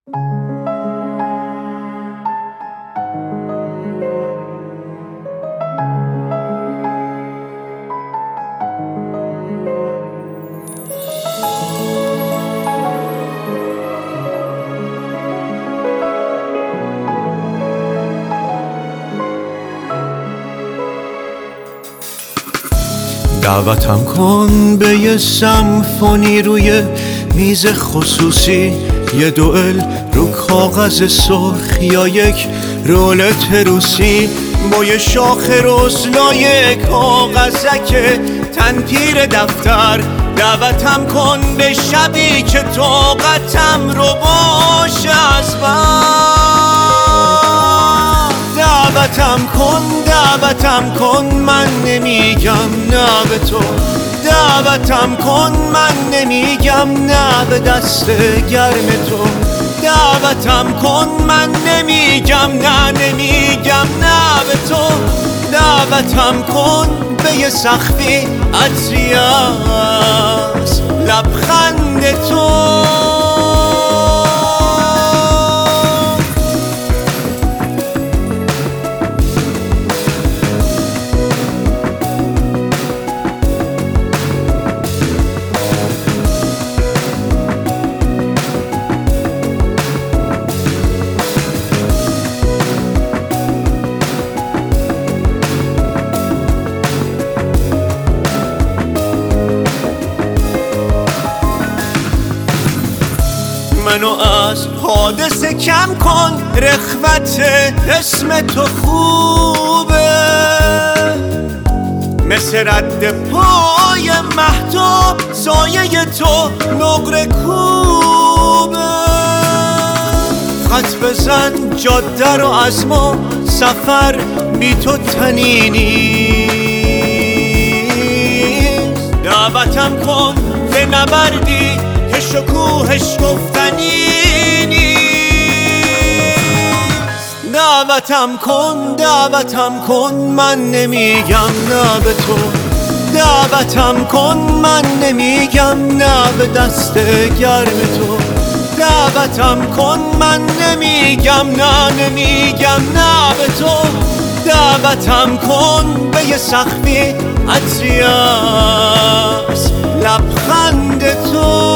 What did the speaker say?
دعوتم کن به یه سمفونی روی میز خصوصی، یه دوئل رو کاغذ سرخ یا یک رولت روسی، با یه شاخ رسنای کاغذک تنپیر دفتر. دعوتم کن به شبی که طاقتم رو باشه از دعوتم کن من نمیگم نه به تو، دعوتم کن من نمیگم نه به دست گرم تو، دعوتم کن من نمیگم نه به تو، دعوتم کن به یه سخفی عطری از لبخند تو. منو از حادثه کم کن، رخوت اسم تو خوبه، مثل رد پای مهتاب سایه تو نقره کوبه. خط بزن جاده رو از ما، سفر بی تو تنی نیست. دعوتم کن به نبردی که شکوهش گفتنی نیست. دعوتم کن من نمیگم نه به تو، دعوتم کن من نمیگم نه به دست گرم تو، دعوتم کن من نمیگم نه به تو، دعوتم کن به یه سخفی عطری از لبخند تو.